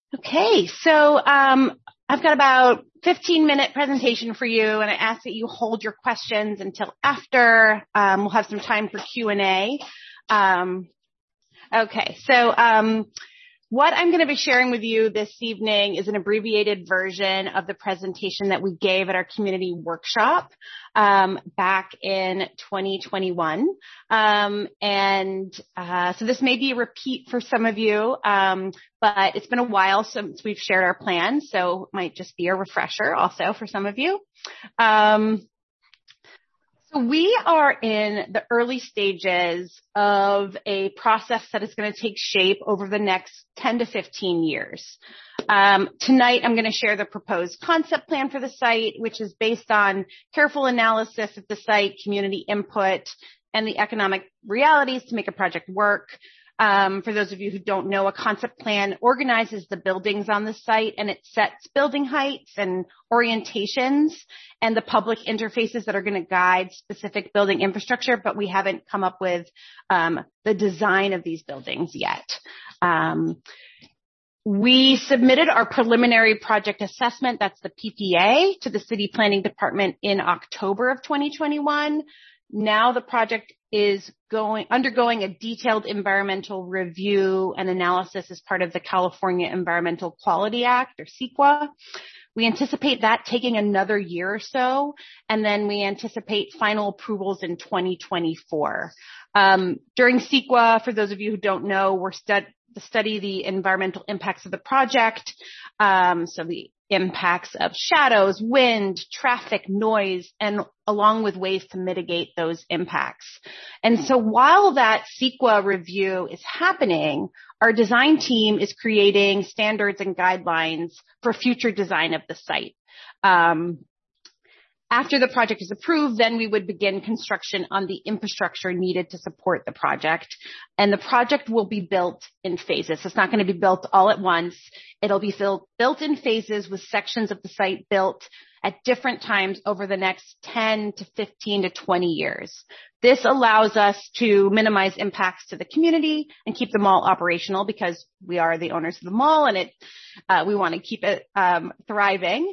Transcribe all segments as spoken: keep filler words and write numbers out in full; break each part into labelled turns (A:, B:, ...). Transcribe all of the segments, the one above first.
A: Okay, so um, I've got about fifteen minute presentation for you, and I ask that you hold your questions until after. Um, we'll have some time for Q and A. Um, okay, so um, what I'm going to be sharing with you this evening is an abbreviated version of the presentation that we gave at our community workshop um, back in twenty twenty-one. Um, and uh, so this may be a repeat for some of you, um, but it's been a while since we've shared our plans, so it might just be a refresher also for some of you. Um, So we are in the early stages of a process that is going to take shape over the next ten to fifteen years. Um, tonight, I'm going to share the proposed concept plan for the site, which is based on careful analysis of the site, community input, and the economic realities to make a project work. Um, for those of you who don't know, a concept plan organizes the buildings on the site, and it sets building heights and orientations and the public interfaces that are going to guide specific building infrastructure, but we haven't come up with um, the design of these buildings yet. Um, we submitted our preliminary project assessment, that's the P P A, to the City Planning Department in October of twenty twenty-one. Now the project is going undergoing a detailed environmental review and analysis as part of the California Environmental Quality Act, or CEQA. We anticipate that taking another year or so, and then we anticipate final approvals in twenty twenty-four. Um, during CEQA, for those of you who don't know, we're stud- to study the environmental impacts of the project, um, so the impacts of shadows, wind, traffic, noise, and along with ways to mitigate those impacts. And so while that CEQA review is happening, our design team is creating standards and guidelines for future design of the site. Um, After the project is approved, then we would begin construction on the infrastructure needed to support the project. And the project will be built in phases. It's not going to be built all at once. It'll be built in phases with sections of the site built at different times over the next ten to fifteen to twenty years. This allows us to minimize impacts to the community and keep the mall operational because we are the owners of the mall and it, uh, we want to keep it um, thriving.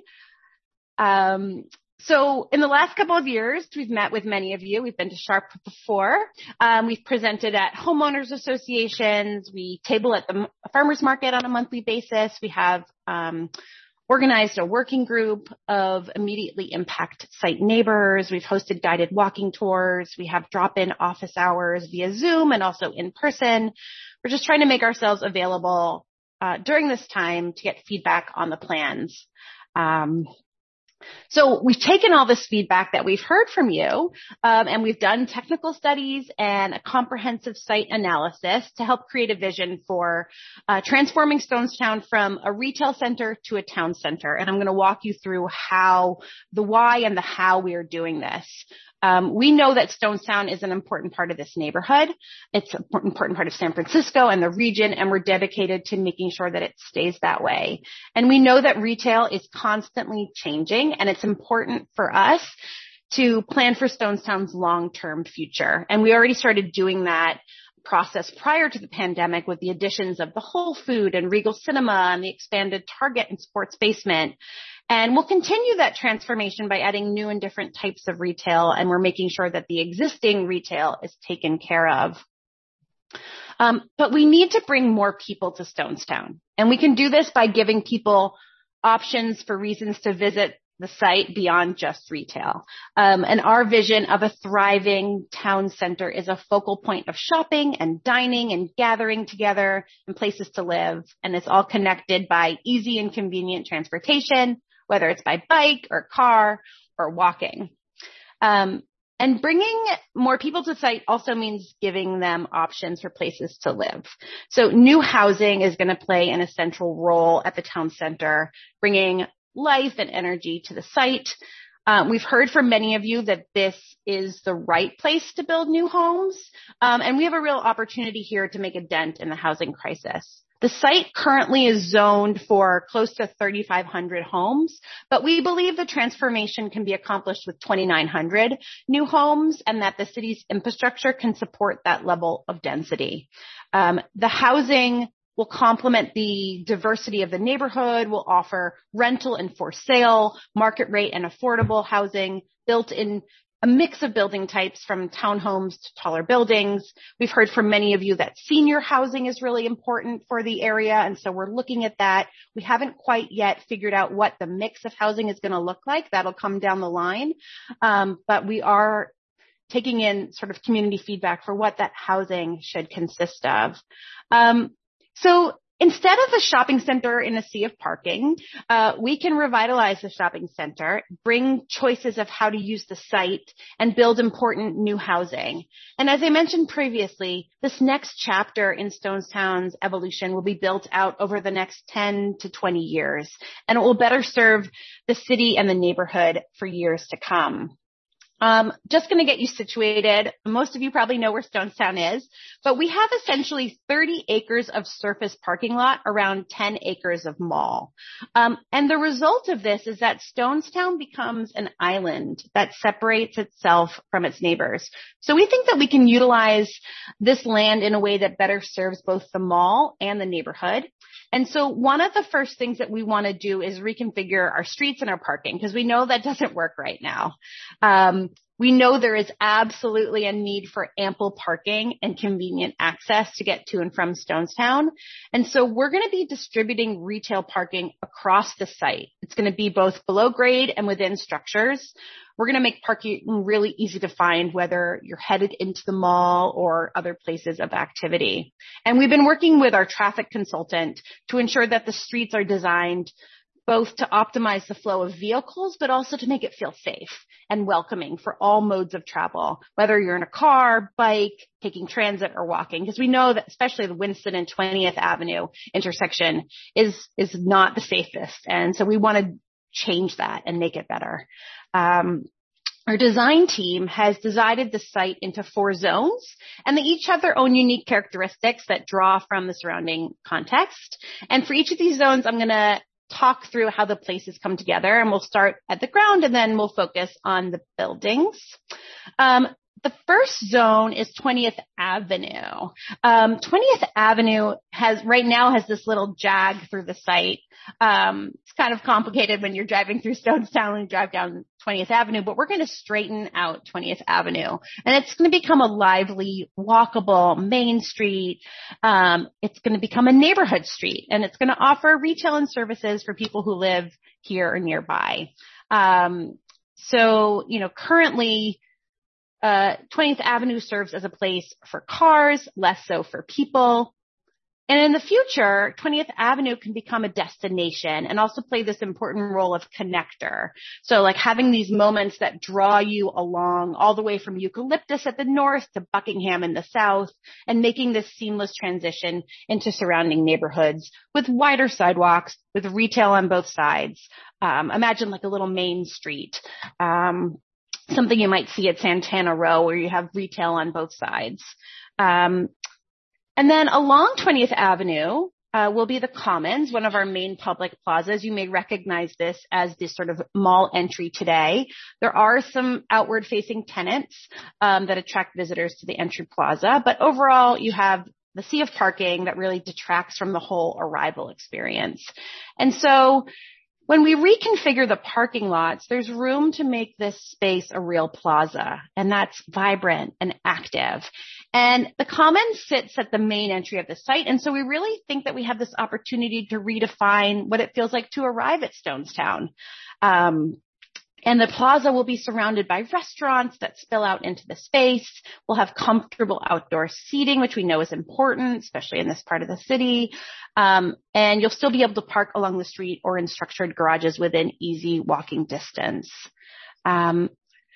A: Um, So in the last couple of years, we've met with many of you. We've been to Sharp before. Um, we've presented at homeowners associations. We table at the farmers market on a monthly basis. We have um, organized a working group of immediately impact site neighbors. We've hosted guided walking tours. We have drop-in office hours via Zoom and also in person. We're just trying to make ourselves available uh, during this time to get feedback on the plans. Um, So we've taken all this feedback that we've heard from you, um, and we've done technical studies and a comprehensive site analysis to help create a vision for uh, transforming Stonestown from a retail center to a town center. And I'm going to walk you through how, the why and the how we are doing this. Um, we know that Stonestown is an important part of this neighborhood. It's an important part of San Francisco and the region, and we're dedicated to making sure that it stays that way. And we know that retail is constantly changing, and it's important for us to plan for Stonestown's long-term future. And we already started doing that process prior to the pandemic with the additions of the Whole Food and Regal Cinema and the expanded Target and Sports Basement. And we'll continue that transformation by adding new and different types of retail, and we're making sure that the existing retail is taken care of. Um, but we need to bring more people to Stonestown, and we can do this by giving people options for reasons to visit the site beyond just retail. Um, and our vision of a thriving town center is a focal point of shopping and dining and gathering together and places to live. And it's all connected by easy and convenient transportation, whether it's by bike or car or walking. Um, and bringing more people to the site also means giving them options for places to live. So new housing is going to play an essential role at the town center, bringing life and energy to the site. Um, we've heard from many of you that this is the right place to build new homes, um, and we have a real opportunity here to make a dent in the housing crisis. The site currently is zoned for close to thirty-five hundred homes, but we believe the transformation can be accomplished with twenty-nine hundred new homes and that the city's infrastructure can support that level of density. Um, the housing We'll complement the diversity of the neighborhood. We'll offer rental and for sale, market rate and affordable housing built in a mix of building types from townhomes to taller buildings. We've heard from many of you that senior housing is really important for the area. And so we're looking at that. We haven't quite yet figured out what the mix of housing is going to look like. That'll come down the line. Um, but we are taking in sort of community feedback for what that housing should consist of. Um, so instead of a shopping center in a sea of parking, uh, we can revitalize the shopping center, bring choices of how to use the site, and build important new housing. And as I mentioned previously, this next chapter in Stonestown's evolution will be built out over the next ten to twenty years, and it will better serve the city and the neighborhood for years to come. Um, just going to get you situated. Most of you probably know where Stonestown is, but we have essentially thirty acres of surface parking lot around ten acres of mall. Um, and the result of this is that Stonestown becomes an island that separates itself from its neighbors. So we think that we can utilize this land in a way that better serves both the mall and the neighborhood. And so one of the first things that we want to do is reconfigure our streets and our parking, because we know that doesn't work right now. Um, we know there is absolutely a need for ample parking and convenient access to get to and from Stonestown. And so we're going to be distributing retail parking across the site. It's going to be both below grade and within structures. We're going to make parking really easy to find, whether you're headed into the mall or other places of activity. And we've been working with our traffic consultant to ensure that the streets are designed both to optimize the flow of vehicles, but also to make it feel safe and welcoming for all modes of travel, whether you're in a car, bike, taking transit, or walking, because we know that especially the Winston and twentieth Avenue intersection is, is not the safest. And so we want to change that and make it better. Um, Our design team has divided the site into four zones, and they each have their own unique characteristics that draw from the surrounding context. And for each of these zones, I'm going to talk through how the places come together, and we'll start at the ground, and then we'll focus on the buildings. Um, The first zone is twentieth Avenue. Um, twentieth Avenue has right now has this little jag through the site. Um, it's kind of complicated when you're driving through Stonestown and drive down twentieth Avenue, but we're going to straighten out twentieth Avenue, and it's going to become a lively, walkable main street. Um, it's going to become a neighborhood street, and it's going to offer retail and services for people who live here or nearby. Um, so, you know, currently, Uh, twentieth Avenue serves as a place for cars, less so for people. And in the future, twentieth Avenue can become a destination and also play this important role of connector. So like having these moments that draw you along all the way from Eucalyptus at the north to Buckingham in the south, and making this seamless transition into surrounding neighborhoods with wider sidewalks, with retail on both sides. Um, imagine like a little main street. Um, Something you might see at Santana Row, where you have retail on both sides. Um, and then along twentieth Avenue uh, will be the Commons, one of our main public plazas. You may recognize this as this sort of mall entry today. There are some outward-facing tenants um, that attract visitors to the entry plaza, but overall you have the sea of parking that really detracts from the whole arrival experience. And so when we reconfigure the parking lots, there's room to make this space a real plaza, and that's vibrant and active. And the Commons sits at the main entry of the site, and so we really think that we have this opportunity to redefine what it feels like to arrive at Stonestown. Um, And the plaza will be surrounded by restaurants that spill out into the space. We'll have comfortable outdoor seating, which we know is important, especially in this part of the city. Um, and you'll still be able to park along the street or in structured garages within easy walking distance. Um,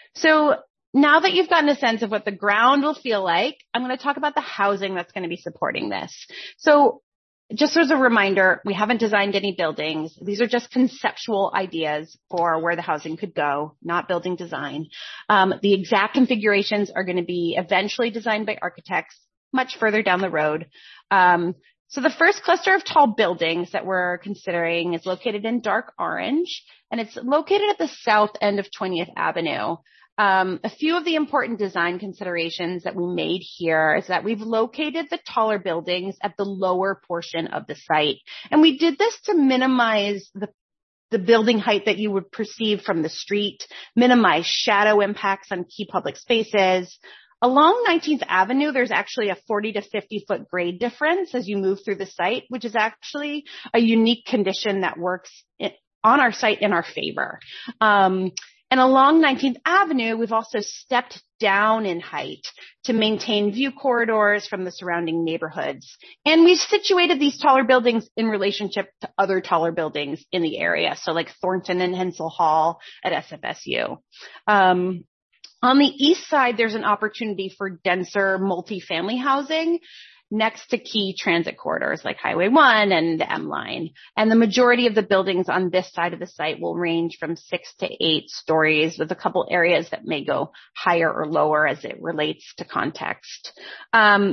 A: so now that you've gotten a sense of what the ground will feel like, I'm going to talk about the housing that's going to be supporting this. So just as a reminder, we haven't designed any buildings. These are just conceptual ideas for where the housing could go, not building design. Um, the exact configurations are going to be eventually designed by architects much further down the road. Um, so the first cluster of tall buildings that we're considering is located in dark orange, and it's located at the south end of twentieth Avenue. Um, a few of the important design considerations that we made here is that we've located the taller buildings at the lower portion of the site. And we did this to minimize the the building height that you would perceive from the street, minimize shadow impacts on key public spaces. Along nineteenth Avenue, there's actually a forty to fifty foot grade difference as you move through the site, which is actually a unique condition that works in, on our site in our favor. Um, and along nineteenth Avenue, we've also stepped down in height to maintain view corridors from the surrounding neighborhoods. And we've situated these taller buildings in relationship to other taller buildings in the area. So like Thornton and Hensel Hall at S F S U. Um, On the east side, there's an opportunity for denser multifamily housing next to key transit corridors like Highway one and the M Line. And the majority of the buildings on this side of the site will range from six to eight stories, with a couple areas that may go higher or lower as it relates to context. Um,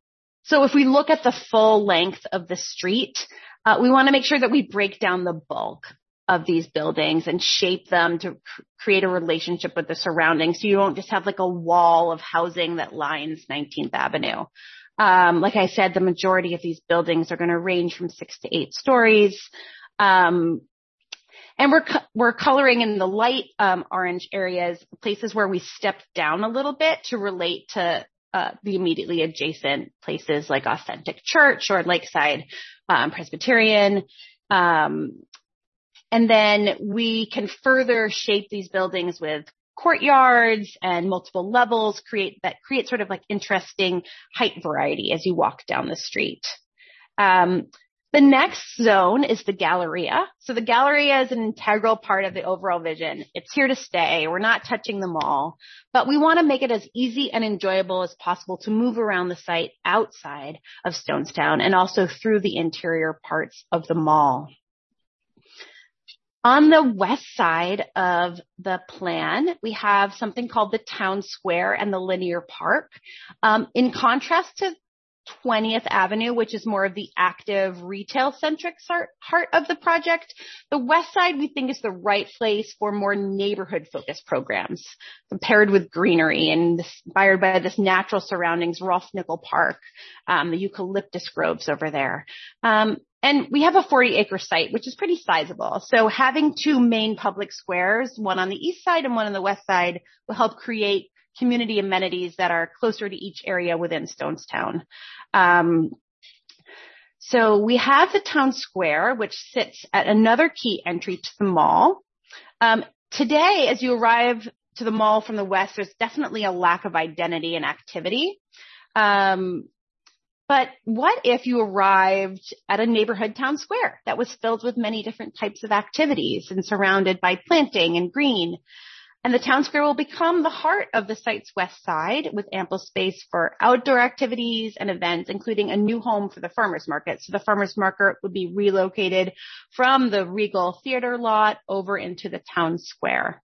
A: so if we look at the full length of the street, uh, we want to make sure that we break down the bulk of these buildings and shape them to cr- create a relationship with the surroundings. So you don't just have like a wall of housing that lines nineteenth Avenue. Um, like I said, the majority of these buildings are going to range from six to eight stories. Um, and we're, co- we're coloring in the light, um, orange areas, places where we stepped down a little bit to relate to Uh, the immediately adjacent places like Authentic Church or Lakeside um, Presbyterian. Um, and then we can further shape these buildings with courtyards and multiple levels, create that create sort of like interesting height variety as you walk down the street. Um, The next zone is the Galleria. So the Galleria is an integral part of the overall vision. It's here to stay. We're not touching the mall, but we want to make it as easy and enjoyable as possible to move around the site outside of Stonestown and also through the interior parts of the mall. On the west side of the plan, we have something called the Town Square and the Linear Park. Um, in contrast to twentieth Avenue, which is more of the active retail-centric heart of the project, the west side we think is the right place for more neighborhood-focused programs, paired with greenery and inspired by this natural surroundings, Rolfe Nickel Park, um, the eucalyptus groves over there. Um, and we have a forty acre site, which is pretty sizable. So having two main public squares, one on the east side and one on the west side, will help create community amenities that are closer to each area within Stonestown. Um, so we have the Town Square, which sits at another key entry to the mall. Um, today, as you arrive to the mall from the west, there's definitely a lack of identity and activity. Um, but what if you arrived at a neighborhood town square that was filled with many different types of activities and surrounded by planting and green? And the town square will become the heart of the site's west side with ample space for outdoor activities and events, including a new home for the farmers market. So the farmers market would be relocated from the Regal Theater lot over into the town square.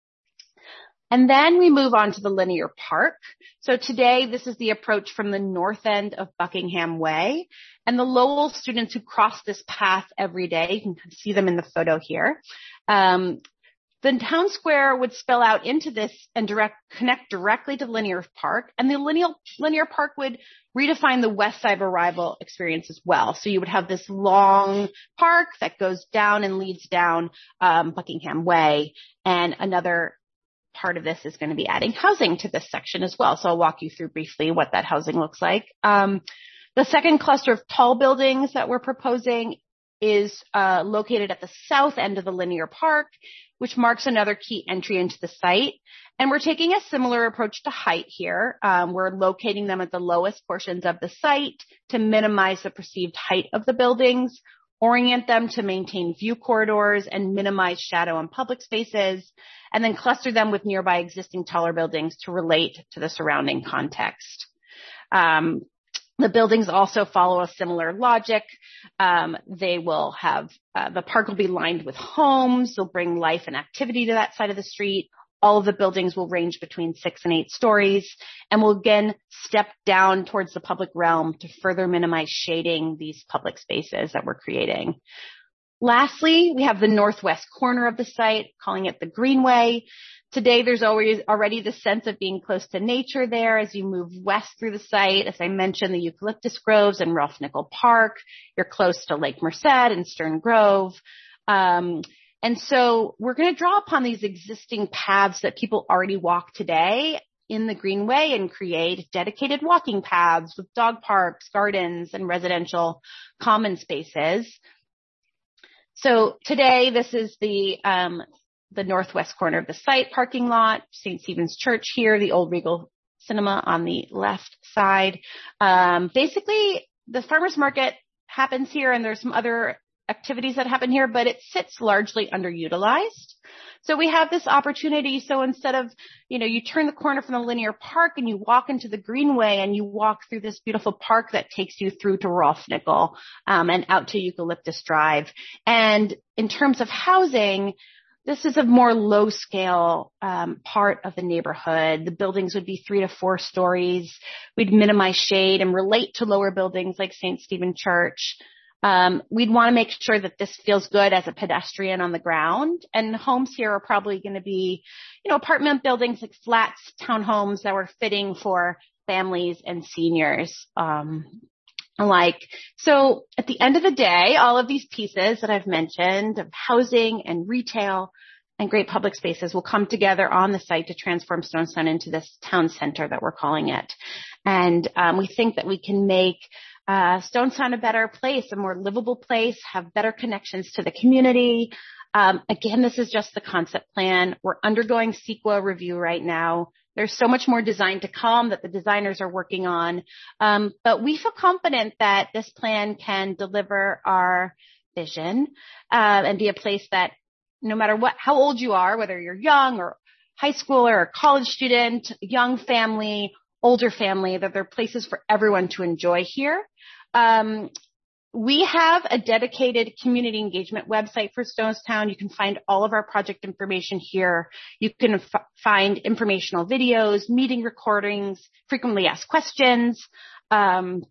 A: And then we move on to the Linear Park. So today, this is the approach from the north end of Buckingham Way. And the Lowell students who cross this path every day, you can see them in the photo here, um, the town square would spill out into this and direct, connect directly to Linear Park. And the linear, linear Park would redefine the west side arrival experience as well. So you would have this long park that goes down and leads down um, Buckingham Way. And another part of this is going to be adding housing to this section as well. So I'll walk you through briefly what that housing looks like. Um, the second cluster of tall buildings that we're proposing is uh, located at the south end of the Linear Park, which marks another key entry into the site. And we're taking a similar approach to height here. Um, we're locating them at the lowest portions of the site to minimize the perceived height of the buildings, orient them to maintain view corridors and minimize shadow in public spaces, and then cluster them with nearby existing taller buildings to relate to the surrounding context. Um, The buildings also follow a similar logic. Um, they will have, uh, the park will be lined with homes. They'll bring life and activity to that side of the street. All of the buildings will range between six and eight stories, and will again step down towards the public realm to further minimize shading these public spaces that we're creating. Lastly, we have the northwest corner of the site, calling it the Greenway. Today, there's always already the sense of being close to nature there as you move west through the site. As I mentioned, the eucalyptus groves and Ralph Nichol Park. You're close to Lake Merced and Stern Grove. Um, and so we're going to draw upon these existing paths that people already walk today in the Greenway and create dedicated walking paths with dog parks, gardens, and residential common spaces. So today, this is the um, the northwest corner of the site parking lot, Saint Stephen's Church here, the old Regal Cinema on the left side. Um, basically, the farmers market happens here, and there's some other activities that happen here, but it sits largely underutilized. So we have this opportunity. So instead of, you know, you turn the corner from the linear park and you walk into the Greenway and you walk through this beautiful park that takes you through to Ralph Nichol um, and out to Eucalyptus Drive. And in terms of housing, this is a more low scale um, part of the neighborhood. The buildings would be three to four stories. We'd minimize shade and relate to lower buildings like Saint Stephen Church. Um, we'd want to make sure that this feels good as a pedestrian on the ground. And homes here are probably going to be, you know, apartment buildings like flats, townhomes that were fitting for families and seniors um, alike. So at the end of the day, all of these pieces that I've mentioned of housing and retail and great public spaces will come together on the site to transform Stonestown into this town center that we're calling it. And um, we think that we can make Uh, Stonestown a better place, a more livable place, have better connections to the community. Um, again, this is just the concept plan. We're undergoing C E Q A review right now. There's so much more design to come that the designers are working on. Um, but we feel confident that this plan can deliver our vision uh, and be a place that no matter what, how old you are, whether you're young or high schooler or college student, young family, older family, that there are places for everyone to enjoy here. Um, we have a dedicated community engagement website for Stonestown. You can find all of our project information here. You can f- find informational videos, meeting recordings, frequently asked questions, um,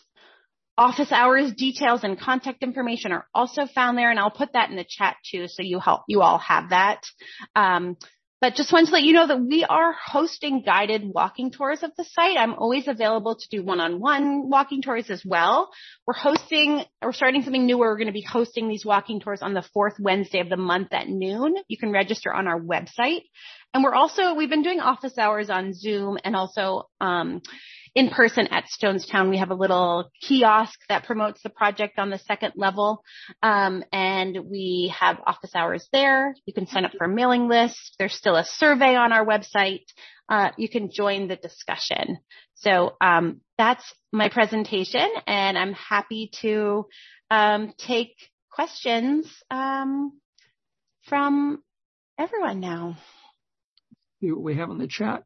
A: office hours, details, and contact information are also found there. And I'll put that in the chat too, so you help, you all have that. Um, But just wanted to let you know that we are hosting guided walking tours of the site. I'm always available to do one-on-one walking tours as well. We're hosting, we're starting something new where we're going to be hosting these walking tours on the fourth Wednesday of the month at noon. You can register on our website. And we're also, we've been doing office hours on Zoom and also um, in person at Stonestown. We have a little kiosk that promotes the project on the second level. Um, and we have office hours there. You can sign up for a mailing list. There's still a survey on our website. Uh, you can join the discussion. So um, that's my presentation, and I'm happy to um, take questions um, from everyone now.
B: We have in the chat.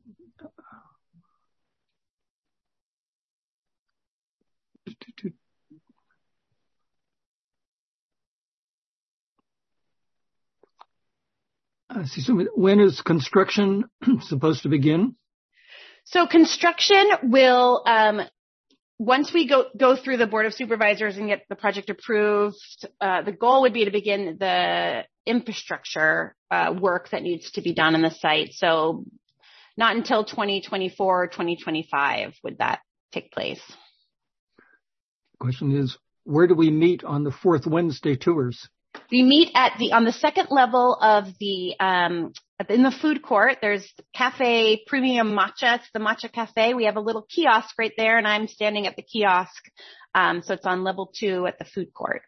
B: Uh, so when is construction supposed to begin?
A: So construction will, um, once we go, go through the Board of Supervisors and get the project approved, uh, the goal would be to begin the infrastructure uh, work that needs to be done on the site. So not until twenty twenty-four, twenty twenty-five would that take place.
B: Question is, where do we meet on the fourth Wednesday tours?
A: We meet at the, on the second level of the, um, in the food court. There's Cafe Premium Matcha. It's the Matcha Cafe. We have a little kiosk right there, and I'm standing at the kiosk. Um, so it's on level two at the food court.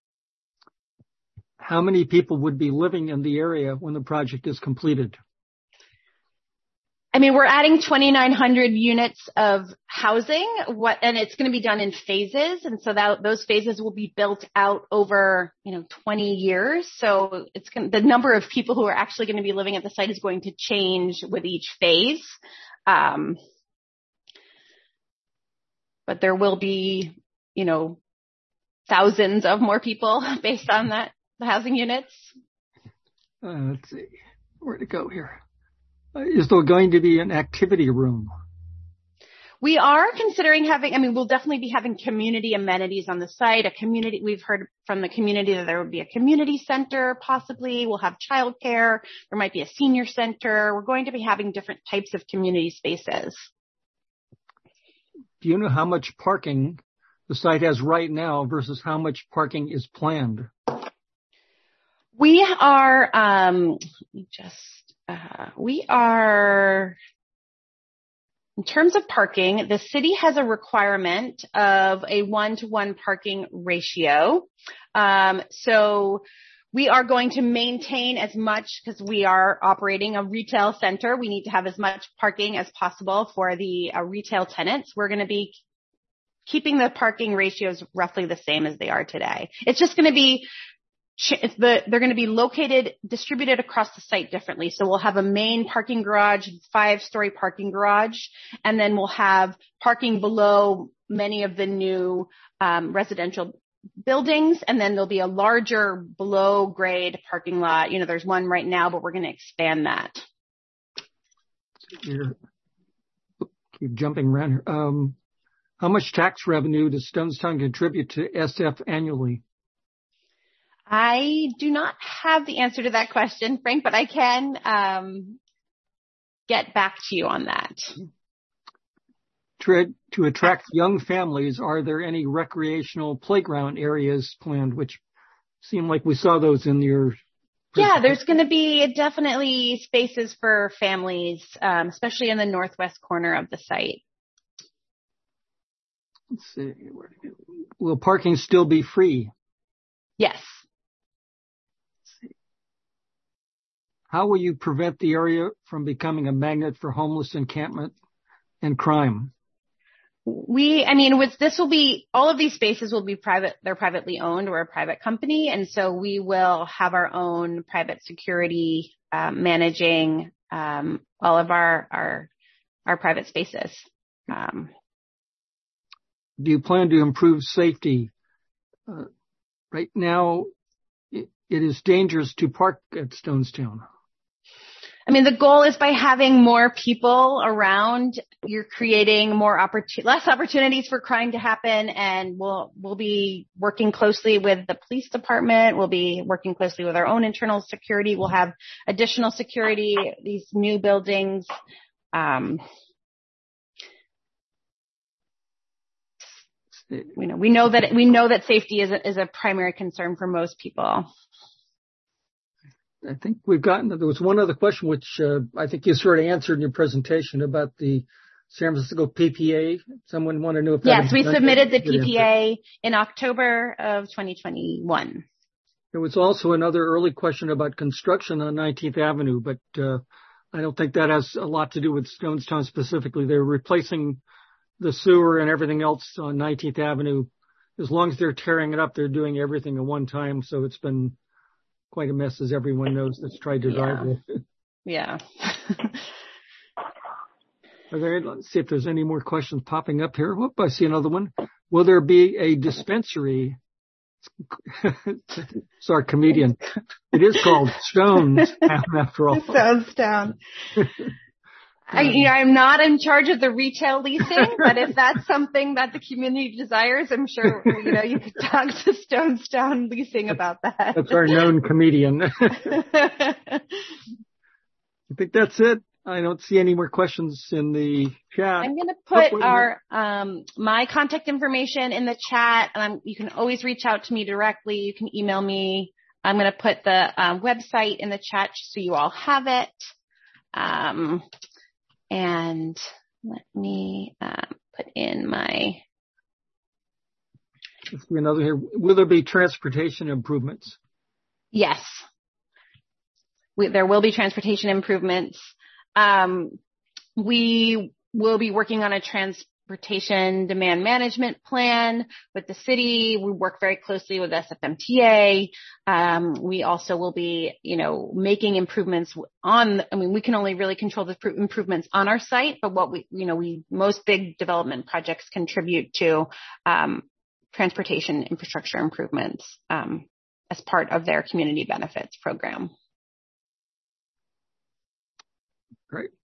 B: How many people would be living in the area when the project is completed?
A: I mean, we're adding twenty-nine hundred units of housing, what, and it's going to be done in phases. And so that those phases will be built out over, you know, twenty years. So it's going to, the number of people who are actually going to be living at the site is going to change with each phase. Um, but there will be, you know, thousands of more people based on that, the housing units.
B: Uh, let's see where to go here. Is there going to be an activity room?
A: We are considering having, I mean, we'll definitely be having community amenities on the site. A community, we've heard from the community that there would be a community center, possibly. We'll have childcare. There might be a senior center. We're going to be having different types of community spaces.
B: Do you know how much parking the site has right now versus how much parking is planned?
A: We are, um, let me just, uh, we are, in terms of parking, the city has a requirement of a one-to-one parking ratio. Um, so we are going to maintain as much, because we are operating a retail center. We need to have as much parking as possible for the uh, retail tenants. We're going to be keeping the parking ratios roughly the same as they are today. It's just going to be It's the, they're going to be located, distributed across the site differently. So we'll have a main parking garage, five-story parking garage, and then we'll have parking below many of the new um, residential buildings, and then there'll be a larger below-grade parking lot. You know, there's one right now, but we're going to expand that.
B: You're, keep jumping around here. Um, how much tax revenue does Stonestown contribute to S F annually?
A: I do not have the answer to that question, Frank, but I can um, get back to you on that.
B: To, to attract young families, are there any recreational playground areas planned, which seem like we saw those in your...
A: Yeah, there's going to be definitely spaces for families, um, especially in the northwest corner of the site.
B: Let's see. Will parking still be free?
A: Yes.
B: How will you prevent the area from becoming a magnet for homeless encampment and crime?
A: We, I mean, with this will be, all of these spaces will be private, they're privately owned. We're a private company. And so we will have our own private security, um, managing, um, all of our, our, our private spaces. Um,
B: Do you plan to improve safety? Uh, right now, it, it is dangerous to park at Stonestown.
A: I mean, the goal is by having more people around, you're creating more opportun- less opportunities for crime to happen. And we'll, we'll be working closely with the police department. We'll be working closely with our own internal security. We'll have additional security, these new buildings. Um, you know, we know that, we know that safety is a, is a primary concern for most people.
B: I think we've gotten, there was one other question, which uh, I think you sort of answered in your presentation about the San Francisco P P A. Someone wanted to know if that
A: Yes, we submitted the P P A in October of twenty twenty-one.
B: There was also another early question about construction on nineteenth Avenue, but uh, I don't think that has a lot to do with Stonestown specifically. They're replacing the sewer and everything else on nineteenth Avenue. As long as they're tearing it up, they're doing everything at one time. So it's been quite a mess, as everyone knows that's tried to drive
A: yeah.
B: it.
A: Yeah.
B: Are there, let's see if there's any more questions popping up here. Whoop, I see another one. Will there be a dispensary? Sorry, comedian. It is called Stonestown after all.
A: Stonestown. I, you know, I'm not in charge of the retail leasing, but if that's something that the community desires, I'm sure, you know, you could talk to Stonestown Leasing about that.
B: That's our known comedian. I think that's it. I don't see any more questions in the chat.
A: I'm going to put oh, our, um, my contact information in the chat, and I'm, you can always reach out to me directly. You can email me. I'm going to put the um, website in the chat so you all have it. Um, And let me uh, put in my.
B: Let's see another here. Will there be transportation improvements?
A: Yes, we, there will be transportation improvements. Um, we will be working on a transportation demand management plan with the city. We work very closely with S F M T A. Um, we also will be, you know, making improvements on, I mean, we can only really control the improvements on our site, but what we, you know, we, most big development projects contribute to, um, transportation infrastructure improvements, um, as part of their community benefits program.
B: Great.